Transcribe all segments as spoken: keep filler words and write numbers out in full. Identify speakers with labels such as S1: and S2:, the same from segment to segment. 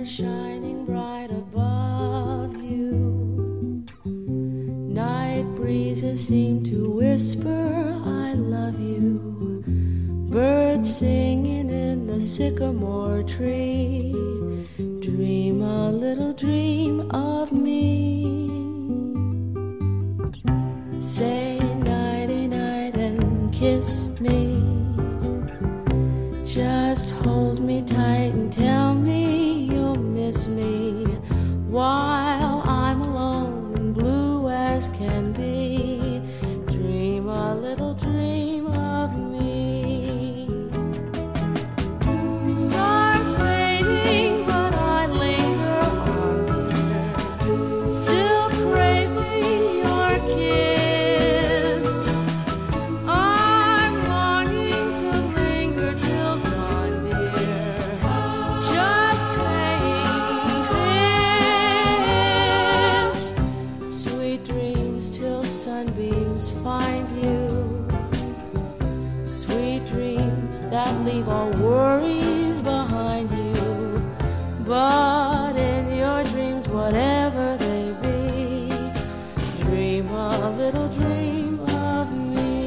S1: shining bright above you. Night breezes seem to whisper, I love you. Birds singing in the sycamore tree. Dream a little dream of me. Say nighty-night and kiss me. Just hold me tight and tell me you'll miss me while I'm alone and blue as can be. Dream a little dream of me. Stars fading, but I linger on, dear, still craving your kiss. I'm longing to linger till dawn, dear, just saying this. Sweet dreams till sunbeams find you. Sweet dreams that leave all worries behind you. But in your dreams, whatever they be, dream a little dream of me.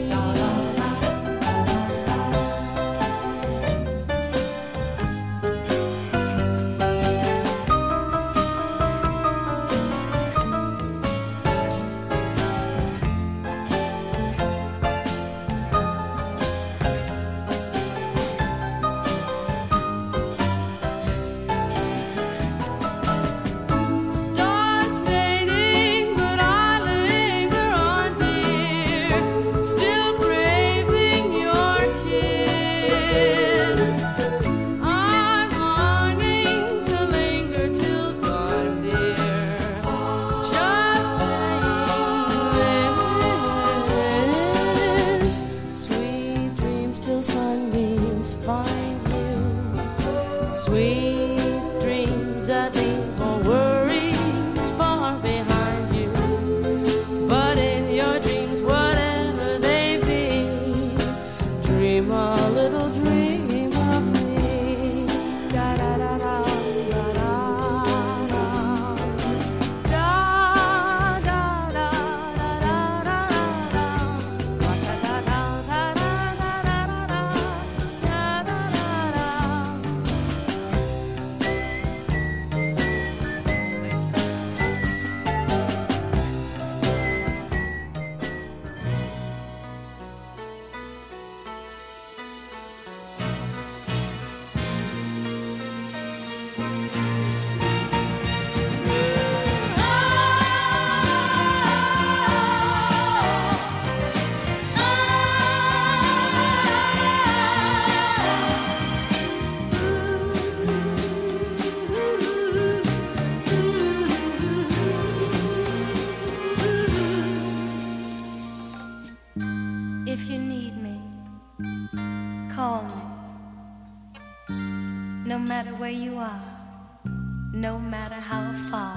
S1: Stars fading, but I linger on, dear, still craving your kiss. I'm longing to linger till dawn, dear, just saying this. Sweet dreams till sunbeams find you. Sweet dreams that leave all worries far behind you. But in your dreams, whatever they be, dream a little dream of me. Da da da da da da da. Da da da da da da da. Da da da da da da da da da. Da da da da.
S2: If you need me, call me. No matter where you are, no matter how far,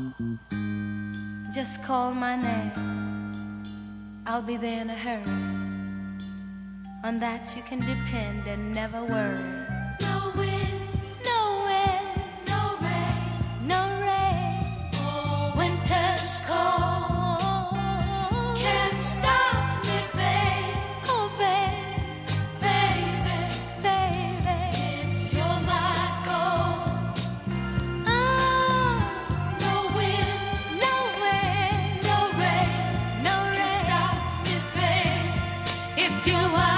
S2: just call my name. I'll be there in a hurry. On that you can depend and never worry. No wind, no wind, no rain, no rain. Oh, winter's cold. Can't stop me, babe. Oh, babe, baby, baby. If you're my gold. Oh, no wind, no wind, no rain, no rain. Can't stop me, babe. If you're my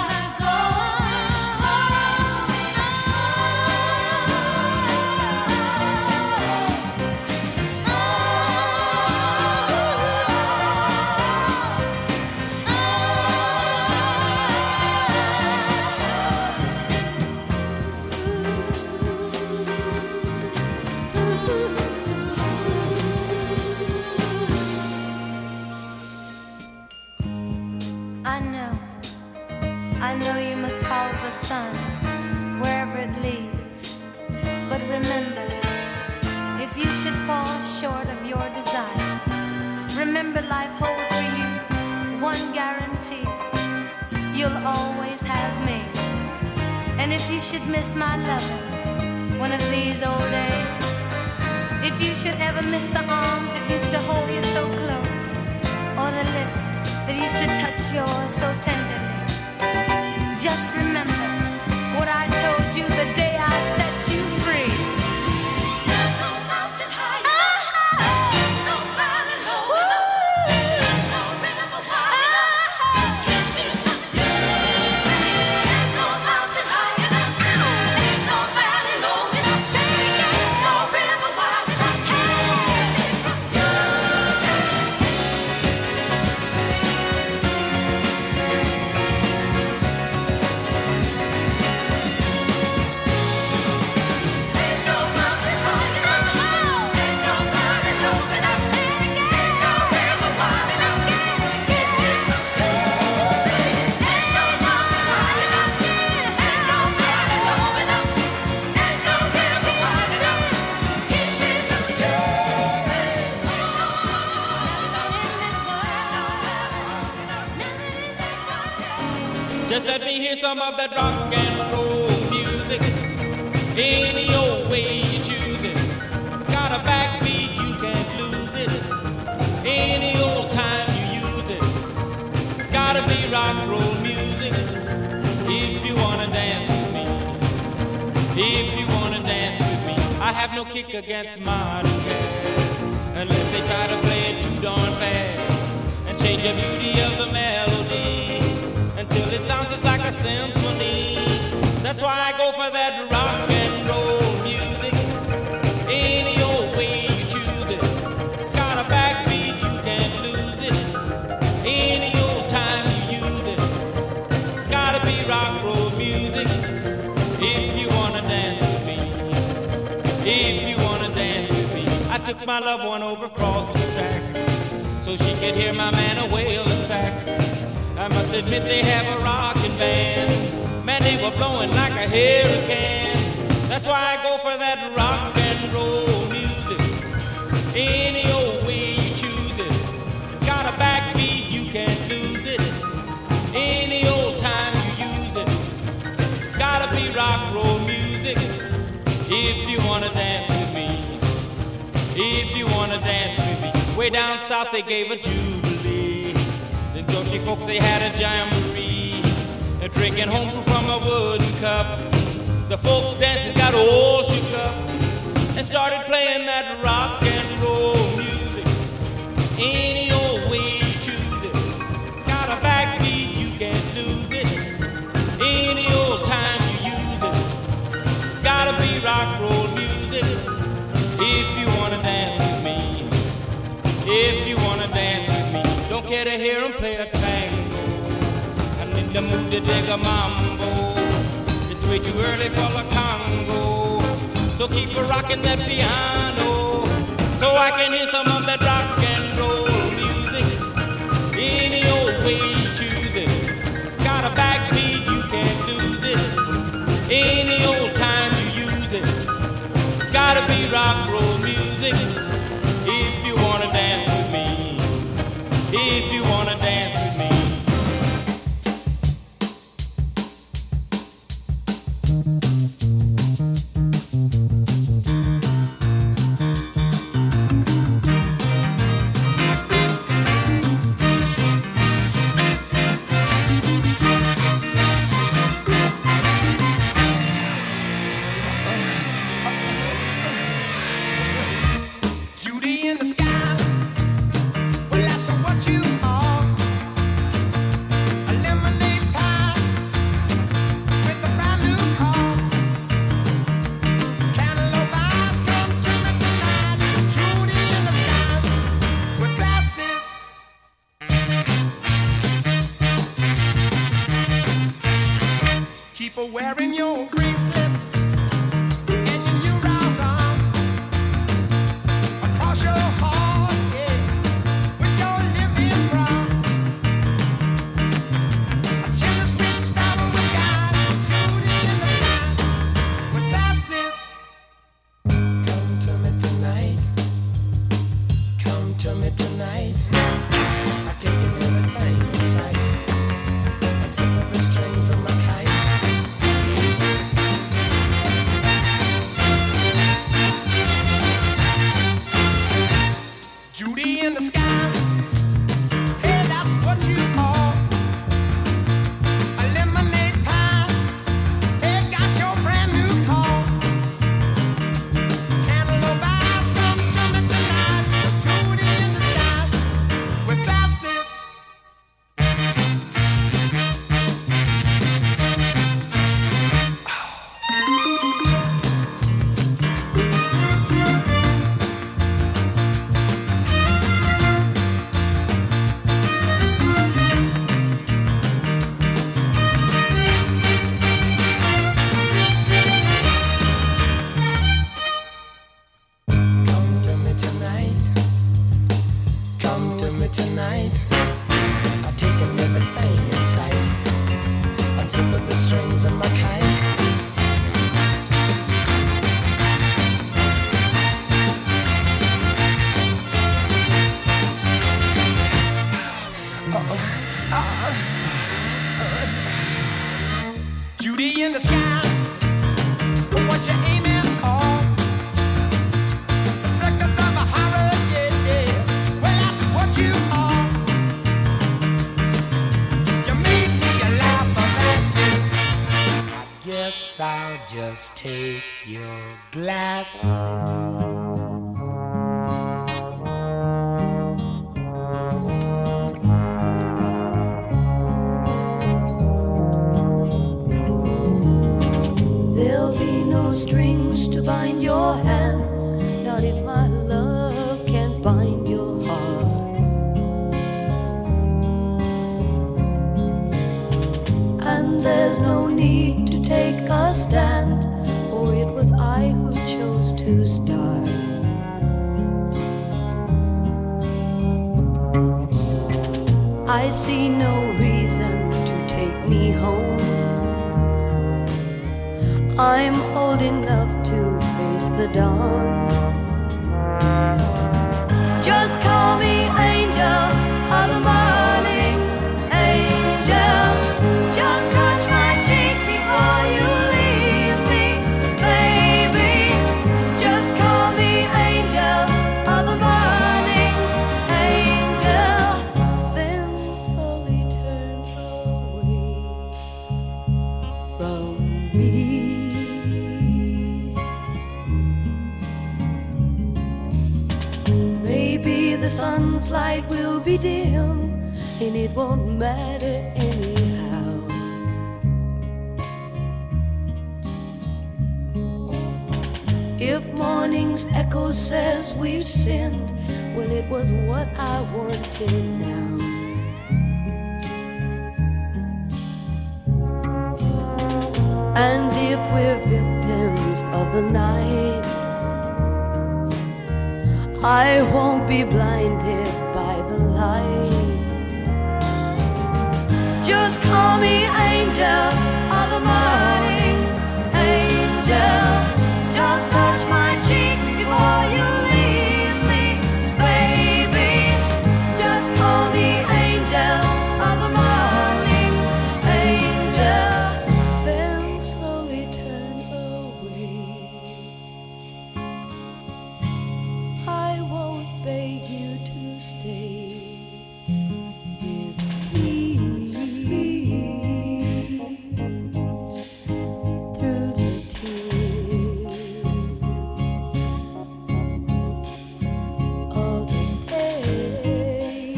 S2: I know, I know you must follow the sun wherever it leads. But remember, if you should fall short of your desires, remember life holds for you one guarantee. You'll always have me. And if you should miss my loving one of these old days, If you should ever miss the arms that used to hold you so close, or the lips that used to touch yours so tenderly, just remember what I told you the day I set you free. No mountain high enough, no valley low enough, no river wide enough, keep me from you. Ain't no mountain high enough, ain't no valley low enough, say it again, no river wide enough, keep me from you.
S3: Just let me hear some of that rock and roll music. Any old way you choose it. It's got a backbeat, you can't lose it. Any old time you use it. It's gotta be rock and roll music. If you wanna dance with me. If you wanna dance with me. I have no kick against modern jazz, unless they try to play it too darn fast and change the beauty of the melody until it sounds just like a symphony. That's why I go for that rock and roll music. Any old way you choose it. It's got a backbeat, you can't lose it. Any old time you use it. It's gotta be rock and roll music. If you wanna dance with me. If you wanna dance with me. I took my loved one over across the tracks so she could hear my man a wailing sax. I must admit they have a rockin' band. Man, they were blowing like a hurricane. That's why I go for that rock and roll music. Any old way you choose it. It's got a backbeat, you can't lose it. Any old time you use it. It's gotta be rock and roll music. If you wanna dance with me. If you wanna dance with me. Way down south they gave a jubilee. The country folks, they had a jamboree, uh, drinking home from a wooden cup. The folks dancing got all shook up and started playing that rock and roll music. Any old way you choose it. It's got a backbeat, you can't lose it. Any old time you use it. It's gotta be rock and roll music. If you wanna dance with me. If you wanna dance with me. Don't care to hear him play a tango. I need to move to dig a mambo. It's way too early for the Congo. So keep a rocking that piano, so I can hear some of that rock and roll music. Any old way you choose it. It's got a backbeat, you can't lose it. Any old time you use it. It's gotta be rock and roll music. If you wanna dance with me. If you wanna dance with me.
S4: Judy in the sky. Well, that's what you are. Just take your glass.
S2: There'll be no strings to bind your hands, not if my love can bind your heart. And there's no need to take a stand, for it was I who chose to start. I see no reason to take me home. I'm old enough to face the dawn. Just call me angel of the morning, angel. Just touch my cheek before you leave me, baby. Just call me angel of the morning, angel. Then slowly turn away from me. Maybe the sun's light will be dim, and it won't matter anyhow. If morning's echo says we've sinned, well, it was what I wanted now. And if we're victims of the night, I won't be blinded by the light. Just call me angel of the morning, angel. Just touch my cheek before you leave me, baby. Just call me angel of the morning, angel. Then slowly turn away. I won't beg you to stay with me. Through the tears of the day,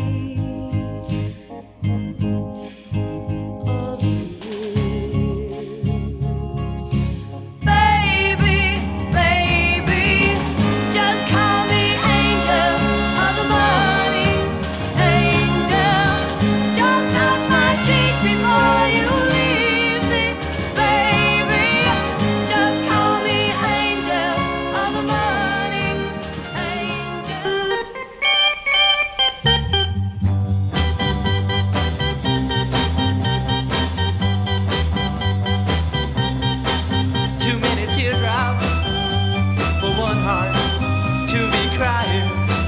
S2: of the years. Baby, baby, just call me angel of the morning, angel. Just touch my cheek before you leave me, baby. Just call me angel of the morning, angel.
S5: Too many teardrops for one heart to be crying.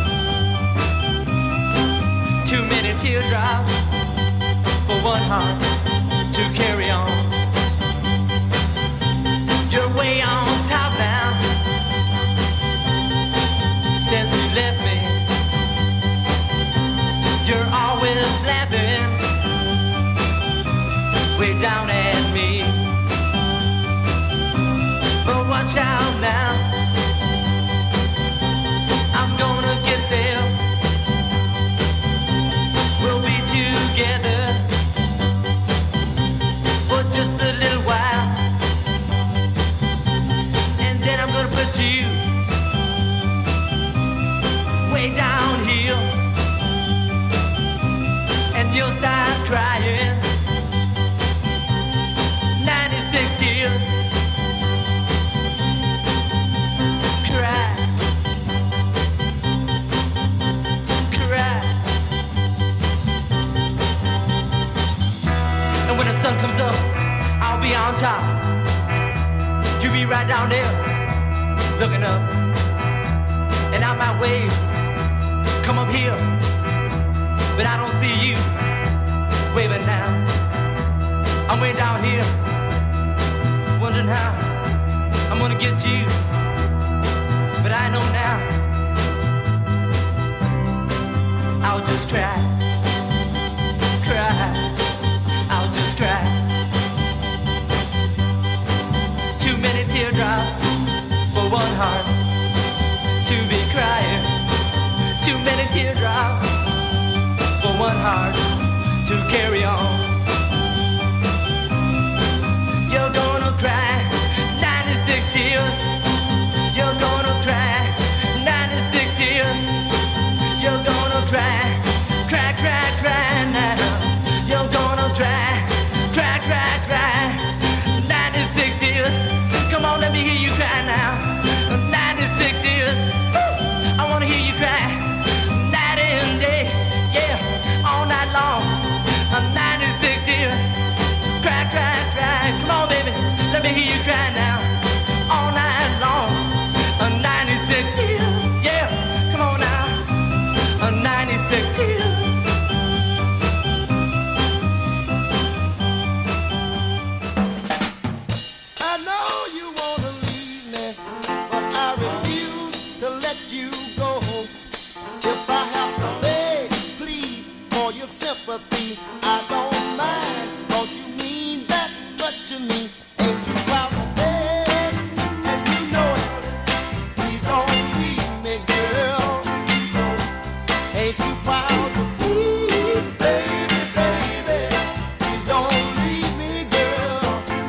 S5: Too many teardrops for one heart to carry on. You're way on top now since you left me. You're always laughing way down at me. But watch out now, I'm gonna get there. We'll be together for just a little while, and then I'm gonna put you way down here, and you'll start crying. ninety-six tears. Cry, cry. And when the sun comes up, I'll be on top. You'll be right down there, looking up. And I might wave, come up here, but I don't see you waving now. I'm way down here, wondering how I'm gonna get to you. But I know now, I'll just cry, cry, I'll just cry. Too many heart to be crying, too many teardrops for one heart to carry on. You're gonna cry ninety-six tears. You're gonna cry ninety-six tears. You're gonna cry, cry, cry, cry now. You're gonna cry, cry, cry, cry ninety-six tears. Come on, let me hear you cry now. ninety-six tears. Woo! I wanna hear you cry night and day. Yeah, all night long. ninety-six tears. Cry, cry, cry. Come on, baby, let me hear you cry now. All night long. ninety-six tears. Yeah, come on now. ninety-six tears.
S6: I know you wanna leave me, but I refuse to let you go. If I have to beg, plead for your sympathy, I don't mind, 'cause you mean that much to me. Ain't you proud to beg, and you know it. Please don't leave me, girl. Ain't you proud to plead, baby, baby? Please don't leave me, girl.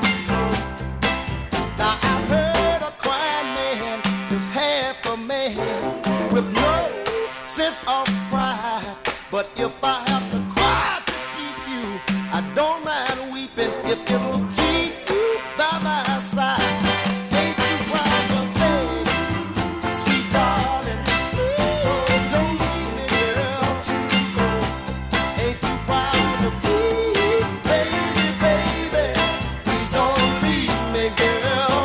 S6: Now I've heard a crying man is half a man with no sense of pride. But if I have to cry to keep you, I don't mind weeping if it'll keep you by my side. Ain't you proud to baby, sweet darling? Please don't leave me, girl. Ain't you proud to plead, baby, baby? Please don't leave me, girl.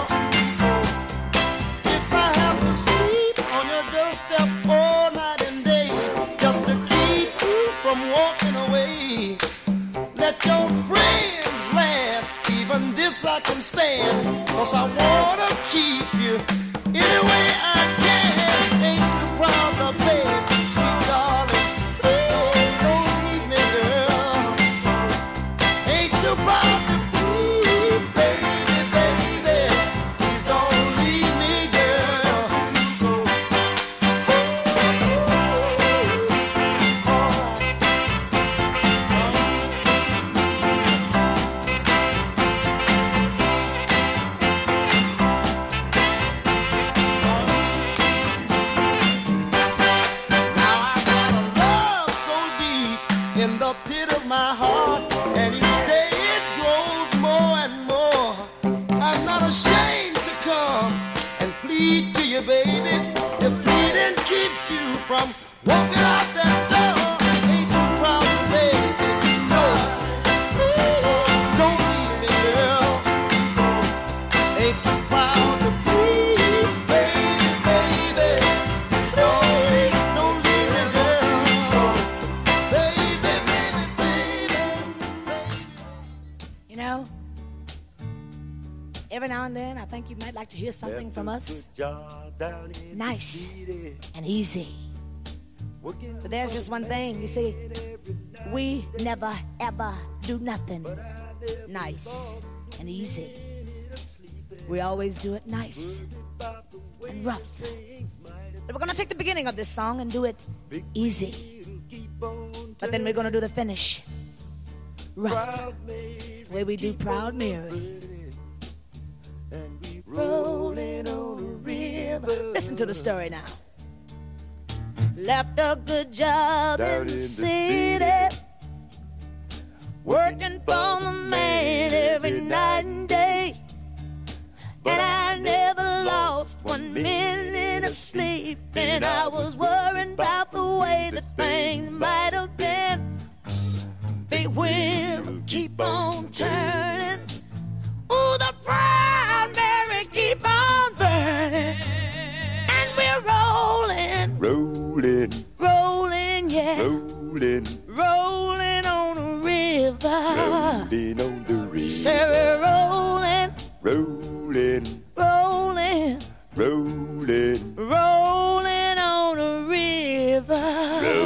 S6: If I have to sleep on your doorstep all night and day, just to keep you from walking away, let your friends laugh. Even this I can stand, 'cause I wanna keep you any way I can. Ain't you proud to baby, sweet darling? Please don't leave me, girl. Ain't you proud to please, baby, baby? Please don't leave me, girl. Now I got a love so deep in the pit of my heart, and each day it grows more and more. I'm not ashamed to come and plead to you, baby. If pleading keeps you from walking out that door, ain't you proud to baby? No, please don't leave me, girl. Ain't you proud to plead, baby, baby? Don't leave, don't leave me, girl. Baby, baby, baby.
S7: You know, every now and then I think you might like to hear something from us nice and easy. But there's just one thing, you see, we never ever do nothing nice and easy. We always do it nice and rough. But we're gonna take the beginning of this song and do it easy. But then we're gonna do the finish rough. It's the way we do Proud Mary. Rolling on a river. Listen to the story now. Left a good job in the city, working for the man every night and day. And I never lost one minute of sleep, and I was worried about the way that things might have been. Big wheel keep on turning. Ooh, the Proud Mary keep on burning, and we're rolling,
S8: Rolling,
S7: rolling, yeah,
S8: rolling,
S7: rolling on a river.
S8: rolling on the
S7: Say
S8: river.
S7: we're rolling,
S8: Rolling,
S7: rolling,
S8: rolling,
S7: rolling on a river.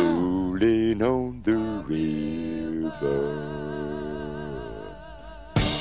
S8: rolling on the river.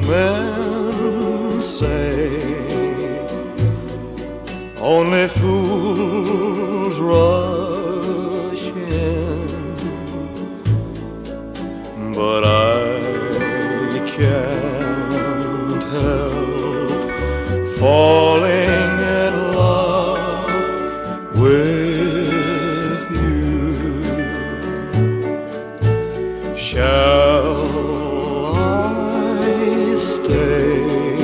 S9: men say only fools rush in, but I can't help falling in love with you. Shall I stay?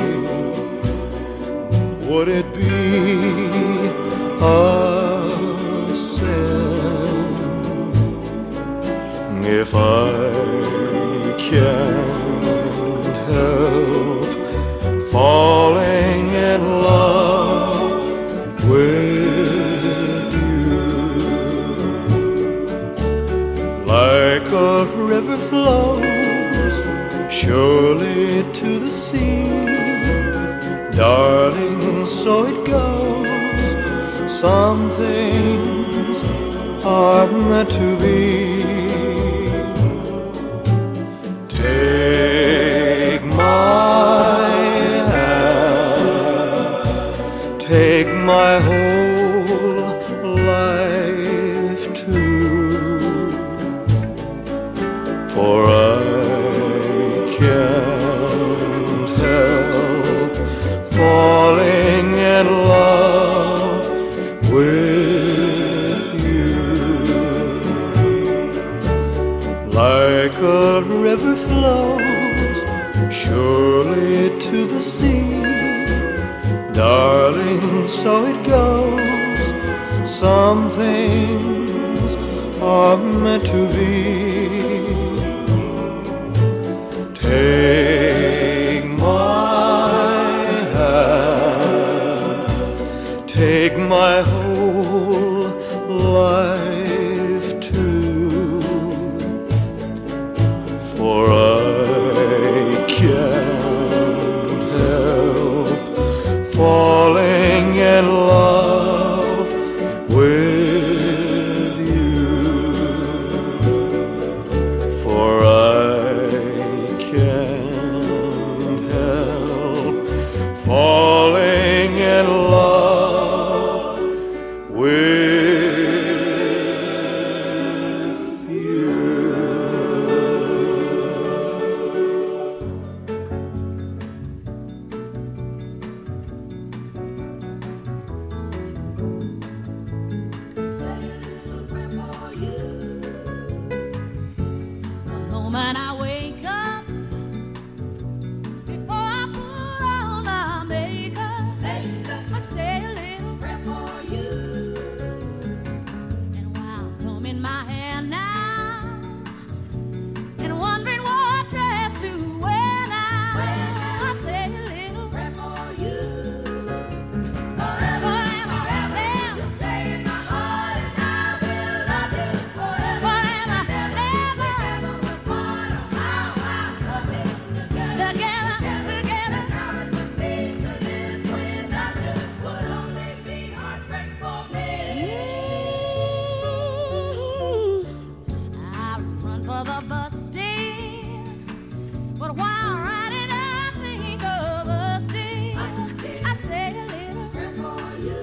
S9: Would it be a sin if I can't help falling in love with you? Like a river flows surely to the sea, darling, so it goes. Some things are meant to be. Take my hand, take my whole life too, for I can't help falling in love with you. Like a river flows surely to the sea, darling, so it goes. Some things are meant to be. Take my hand, take my whole life too, for I can't help falling in love with you, for I can't help falling in love with you.
S2: The moment I wake up, before I put on my makeup, I say a little prayer for you. And while combing my hair now, and wondering what dress to wear now, I say a little prayer for you. Forever, forever, you stay in my heart, and I will love you forever. Forever, ever, we're part of how I love it together. Together, together. That's how it must be to live without you. Would only be heartbreak for me. I run for the bus stand, but while riding I think of us still. I say a little prayer for you.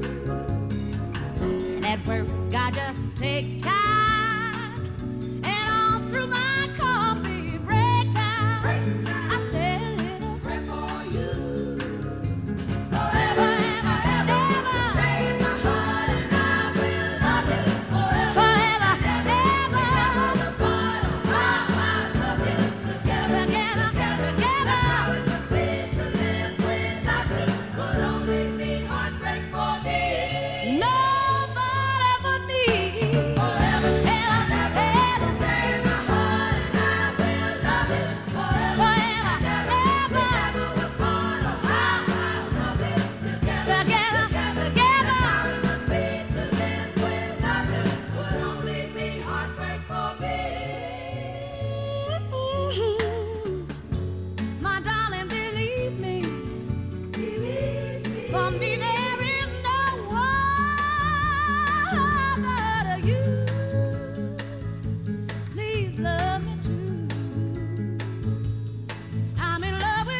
S2: And at work I just take time, and all through my coffee break time, I say a little prayer for you. Forever, ever, ever, stay in my heart, and I will love you forever. Forever, ever, we're part of how I love you together. Together, together. That's how it must be to live without you. Would only be heartbreak for me. Nobody but me. Forever, ever, ever, stay in my heart, and I will love you forever. Forever, ever, we're part of how I love you together. Together, together. That's how it must be to live without you. Would only be heartbreak for me. My darling, believe me, for me there is no one but you. Please love me true. I'm in love with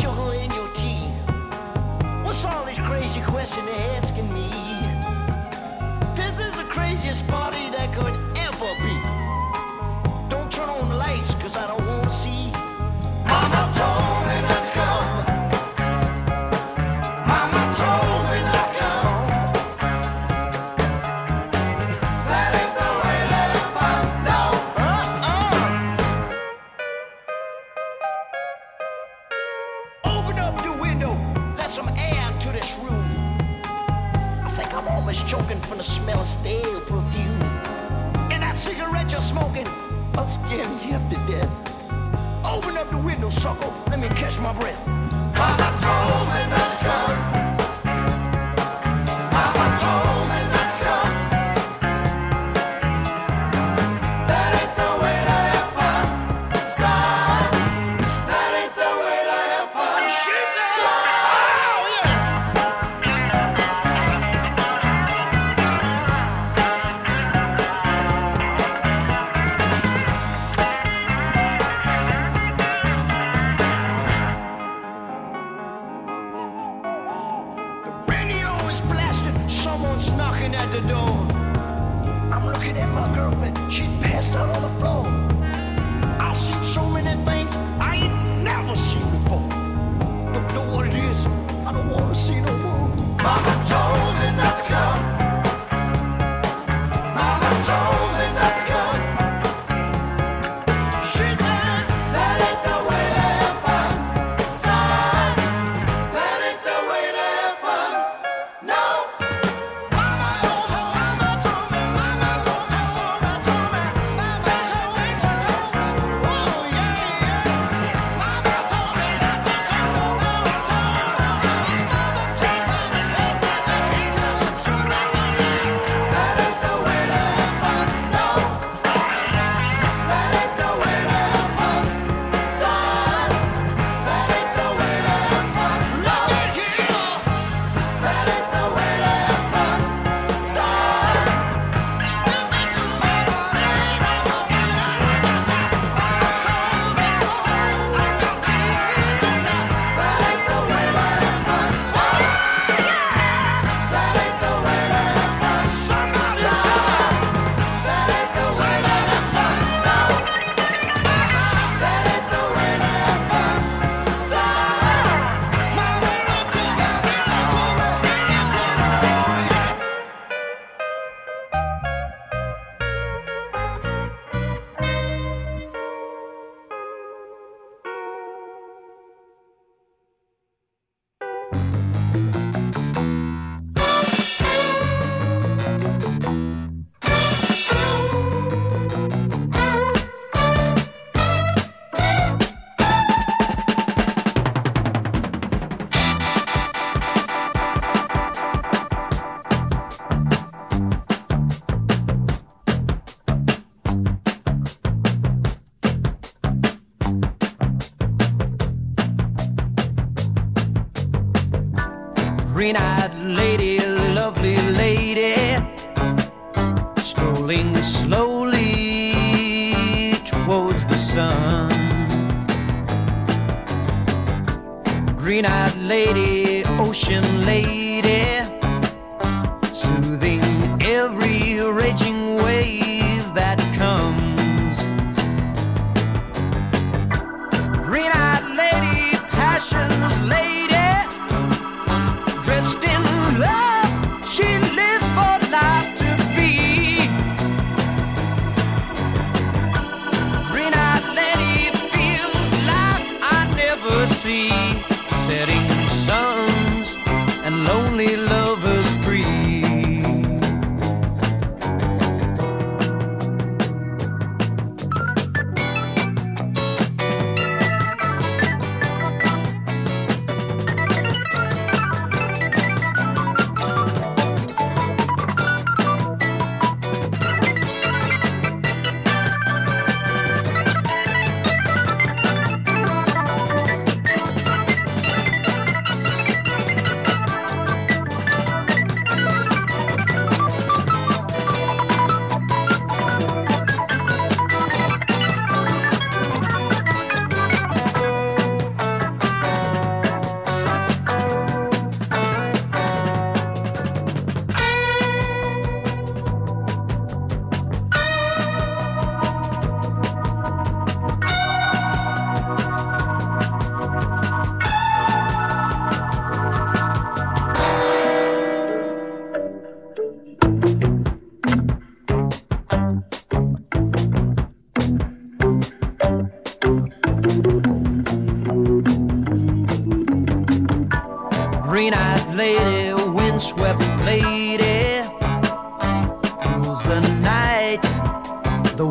S10: sugar in your tea? What's all this crazy question they're asking me? This is the craziest party that could ever be. Don't turn on the lights, cause I don't wanna see. Mama told me not to come. Mama told me not to come. That ain't the way that I found out. Uh-uh. Open up the window, let some air into this room. I think I'm almost choking from the smell of stale perfume. And that cigarette you're smoking, I'll scare me half to death. Open up the window, sucker, let me catch my breath. Mama told me not to come. Mama told me not to come. That ain't the way to have fun, son. That ain't the way to have fun. She said, oh yeah. Someone's knocking at the door. I'm looking at my girlfriend, she passed out on the floor. I've seen so many things I ain't never seen before. Don't know what it is, I don't wanna see no more. Mama told me not to come. Mama told me not to come. She said, that ain't the way to have fun, son. That ain't the way to have fun, no.
S5: Green-eyed lady, lovely lady, strolling slowly towards the sun. Green-eyed lady, ocean lady, soothing every raging wave that comes. Green-eyed lady, passion's lady, dressed in love, she lives for life to be. Green-eyed lady feels like I never see. Setting suns and lonely lovers free.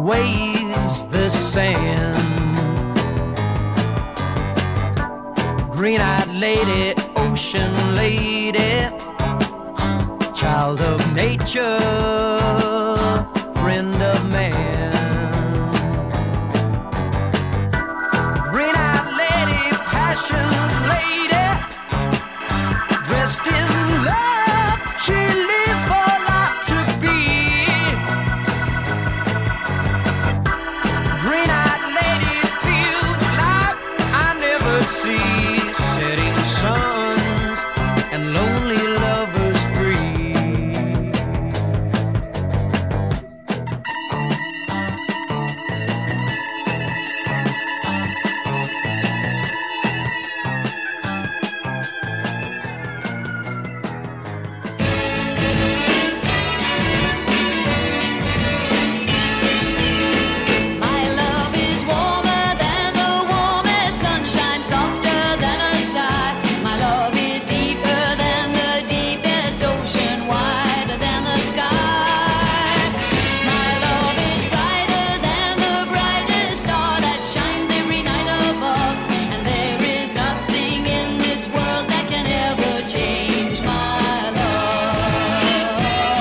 S5: waves, the sand. Green-eyed lady, ocean lady, child of nature, friend of man. Green-eyed lady, passion lady, dressed in love, she lives for life to be. Green-eyed lady feels like I never see. Setting suns and lonely lovers free.
S1: My love is warmer than the warmest sunshine, softer than a sigh. My love is deeper than the deepest ocean, wider than the sky. My love is brighter than the brightest star that shines every night above. And there is nothing in this world that can ever change my love.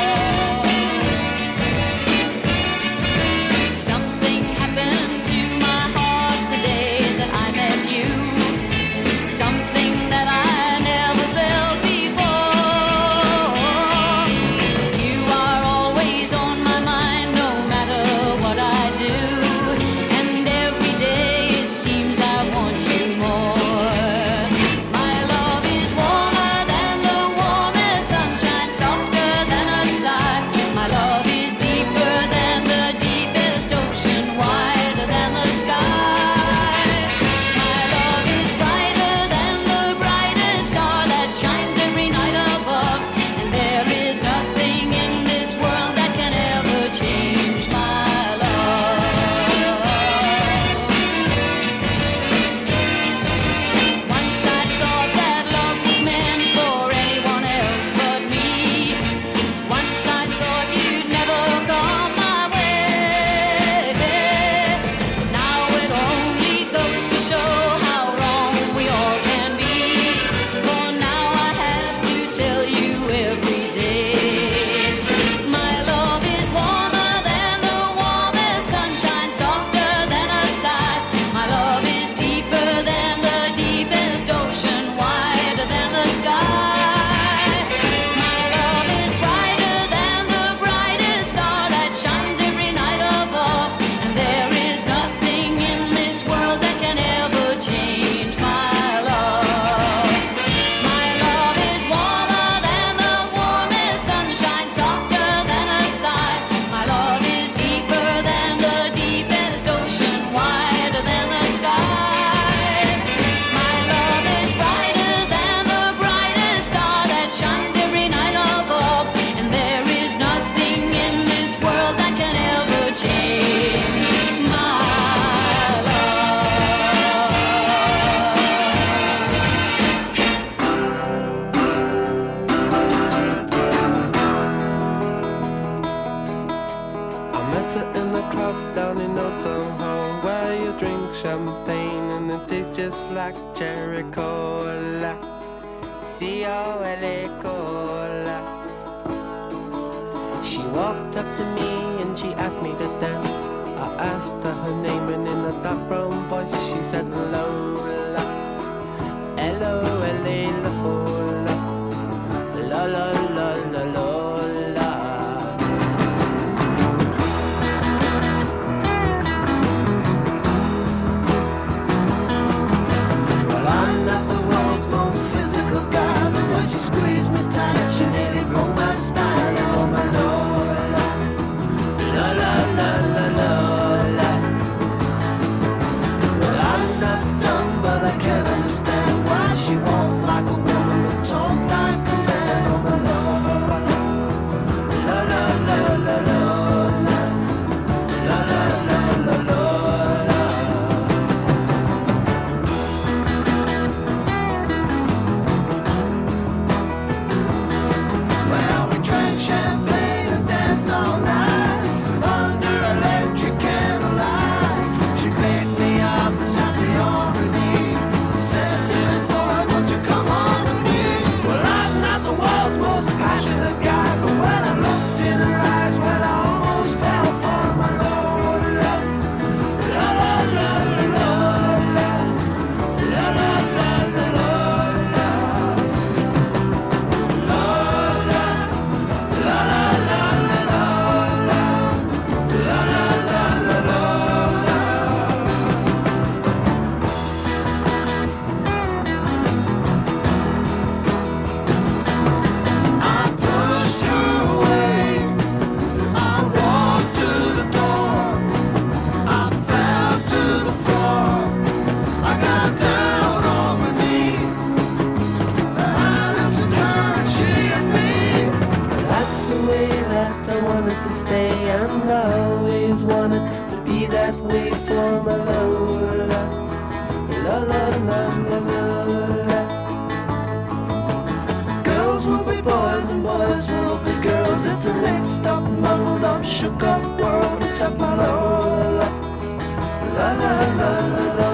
S1: Something happened to my heart the day that I met you. Something that I never felt before. You are always on my mind, no matter what I do. And every day it seems I want you more. My love is warmer than the warmest sunshine, softer than a sigh. My love is deeper than the deepest ocean, wider than the sky. My love is brighter than the brightest star that shines every night above. And there is nothing in this world that can ever change my love. Once I thought that love was meant for anyone else but me. Once I thought you'd never come my way. Now it only goes to show how wrong we all can be. For now I have to tell you every day. My love is warmer than the warmest sunshine, softer than a sigh. My love is deeper than the deepest ocean, wider than the sky. My love is brighter than the brightest star that shines every night above. And there is nothing in this world that can ever change my love. My love is warmer than the warmest sunshine, softer than a sigh. My love is deeper than the deepest ocean, wider than the sky. My love is brighter than the brightest star that shines every night above. And there is nothing in this world that can ever change my
S11: I met her in the club down in Old Soho, where you drink champagne and it tastes just like cherry cola. C O L A cola. She walked up to me and she asked me to dance. I asked her her name and in a dark brown voice she said Lola. L O L A Lola. La la la la Lola.
S6: Well, I'm not the world's most physical guy, but when she squeezed me tight, she nearly broke my spine. Oh, my Lola, la la la la Lola. Well, I'm not dumb, but I can't understand why she walked like a woman.
S11: wanted to stay and always wanted to be that way for my Lola. La la la la la la. Girls will be boys and boys will be girls. It's a mixed up, muddled up, shook up world. It's up my Lola. La la la la la.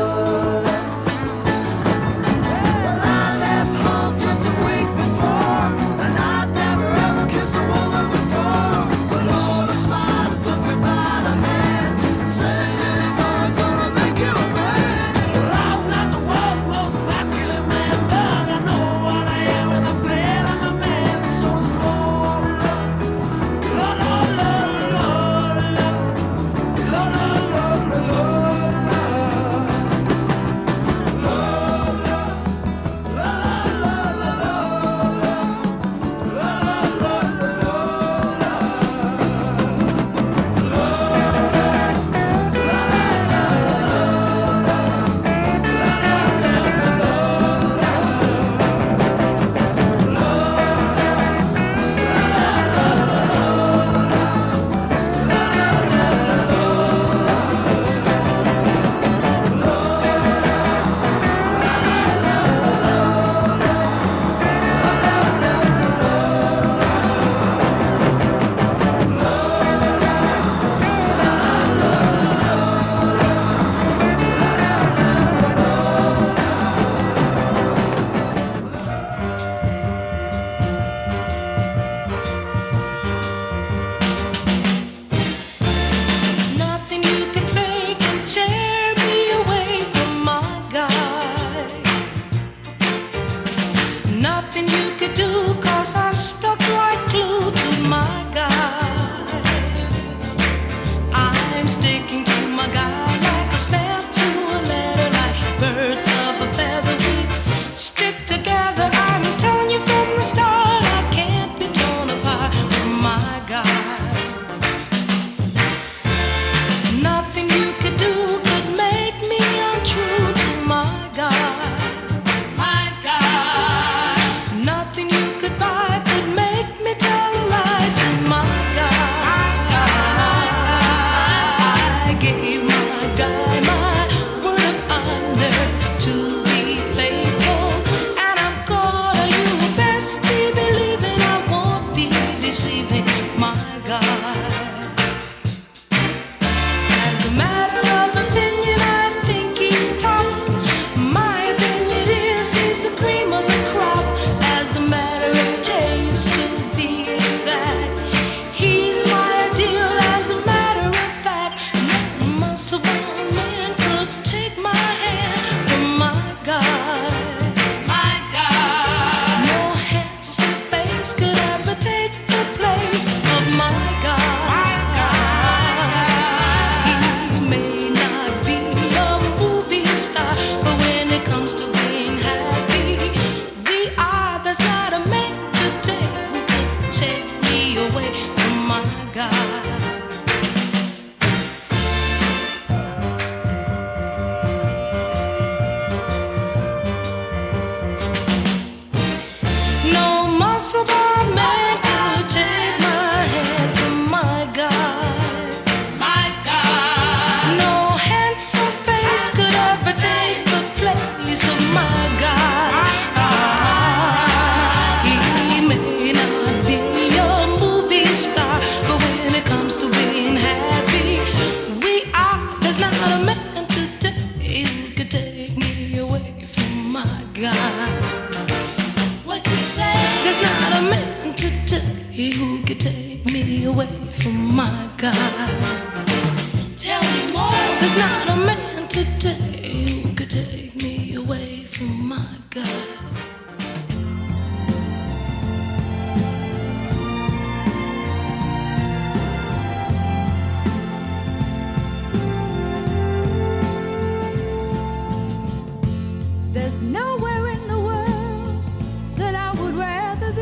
S2: There's nowhere in the world that I would rather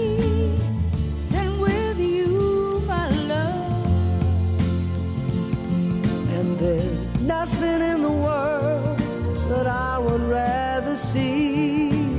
S2: be than with you, my love.
S12: And there's nothing in the world that I would rather see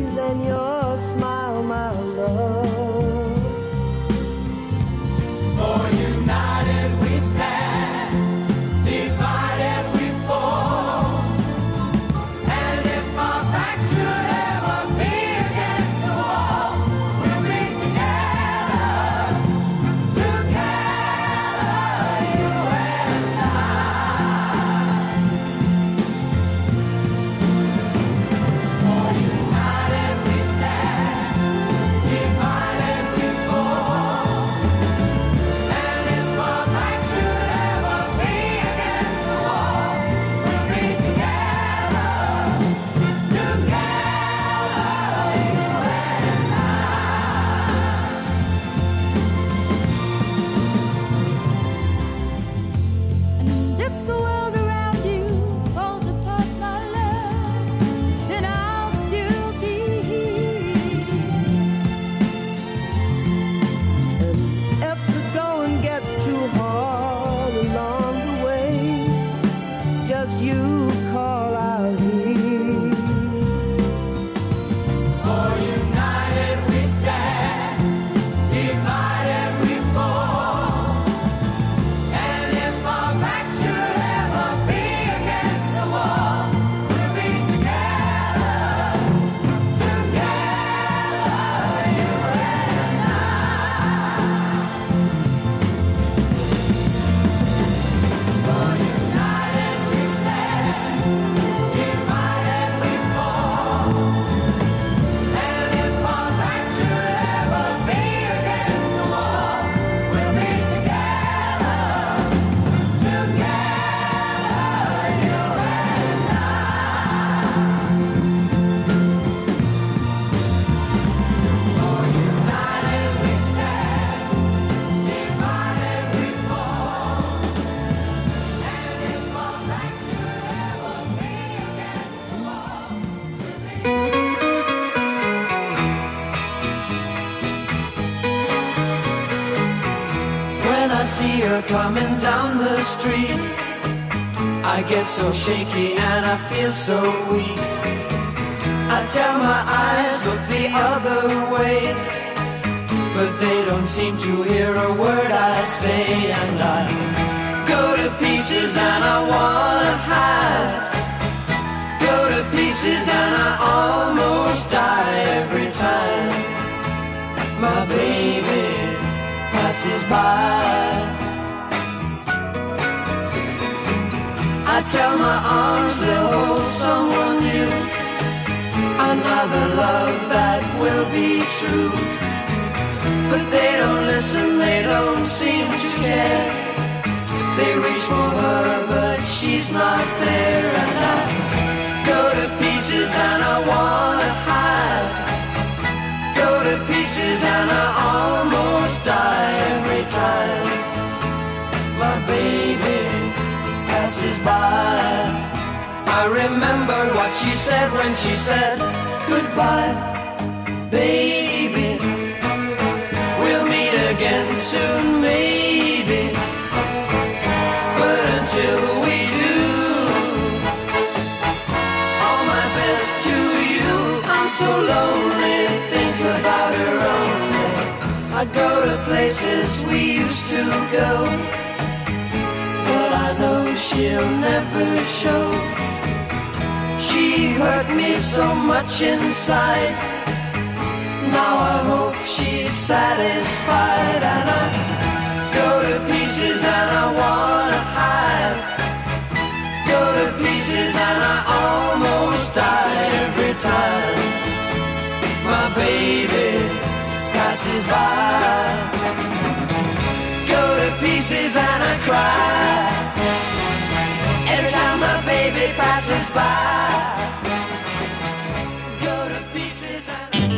S12: I see her coming down the street, I get so shaky and I feel so weak. I tell my eyes, look the other way, but they don't seem to hear a word I say. And I go to pieces and I wanna hide, go to pieces and I almost die every time my baby passes by. I tell my arms they'll hold someone new, another love that will be true. But they don't listen, they don't seem to care. They reach for her, but she's not there. And I go to pieces and I wanna hide, go to pieces and I almost die every time my baby passes by. I remember what she said when she said goodbye. Baby, we'll meet again soon, maybe, but until we do, all my best to you. I'm so lonely, think about her only. I go to places we used to go, but I know she'll never show. She hurt me so much inside, now I hope she's satisfied. And I go to pieces and I wanna hide, go to pieces and I almost die every time my baby passes by. Go to pieces and I cry every time my baby passes by. Go to pieces and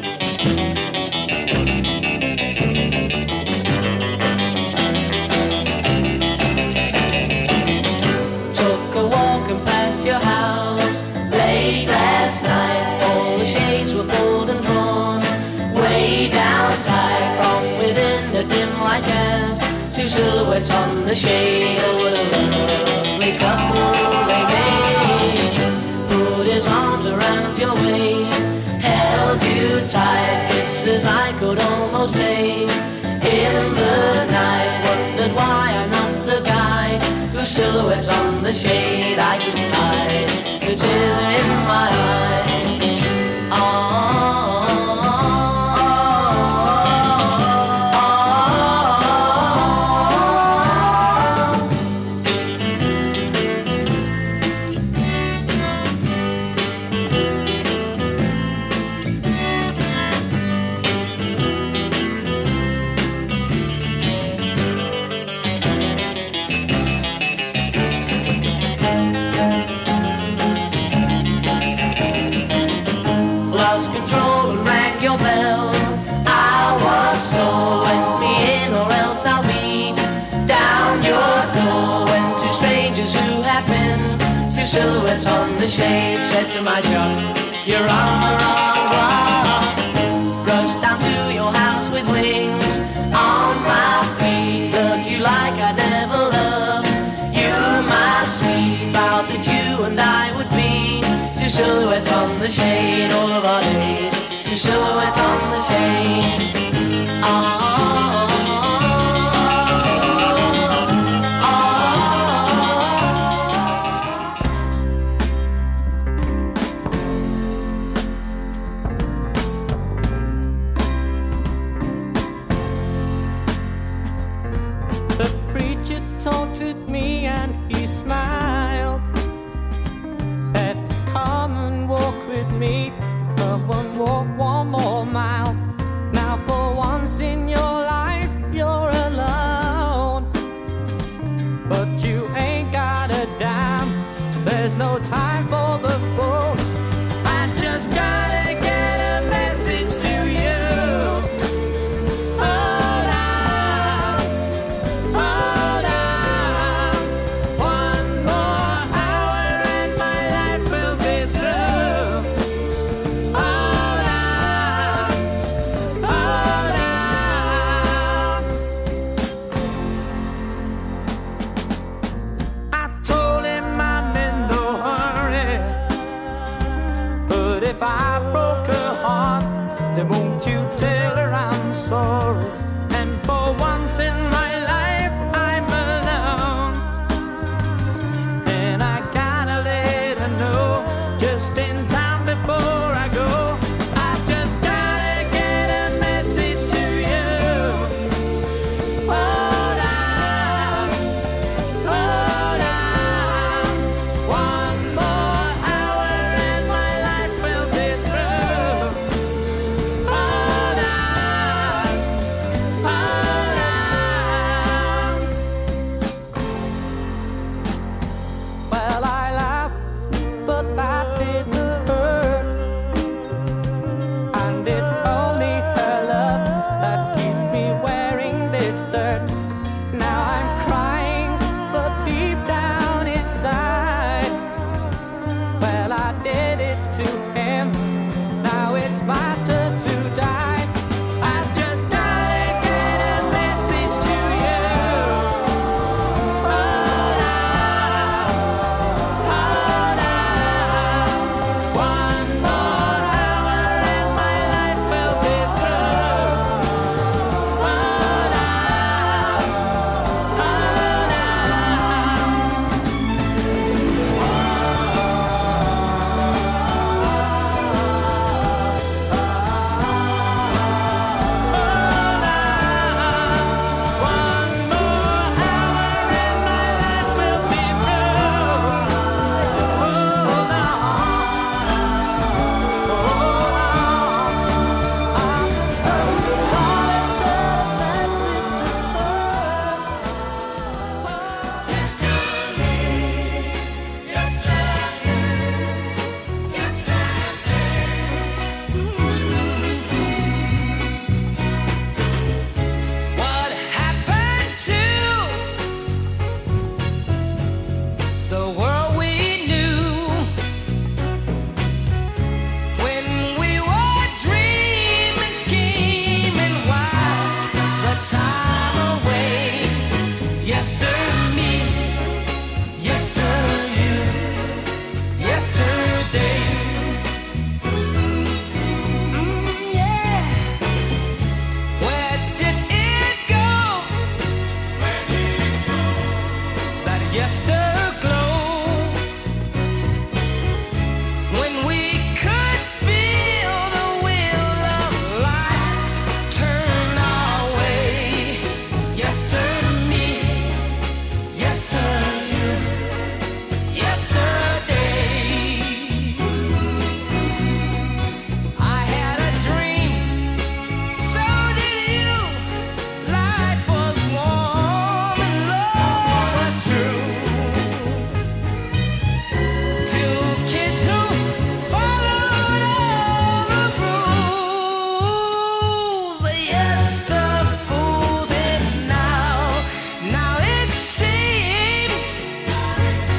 S13: took a walk and past your house late last night. All the shades were pulled and drawn way down tight. From within the dim light cast two silhouettes on the shade. Oh, what a lovely couple they made. Put his arms around your waist, held you tight, kisses I could almost taste. In the night, wondered why I'm not the guy whose silhouettes on the shade I can hide. The tears in my eyes. Oh. Silhouettes on the shade said to my shop, you're on the wrong one. Rushed down to your house with wings on my feet. Loved you like I never loved you, my sweet. Vowed that you and I would be two silhouettes on the shade all of our days. Two silhouettes on the shade. Oh.
S14: Taunted me and he smiled, said come and walk with me, come and walk one more mile. Now for once in your life you're alone, but you ain't got a dime, there's no time for the phone. I just gotta get a message to you. Hold on, hold on, one more hour and my life will be through. Hold on, hold on. others. Now I'm crying, but deep down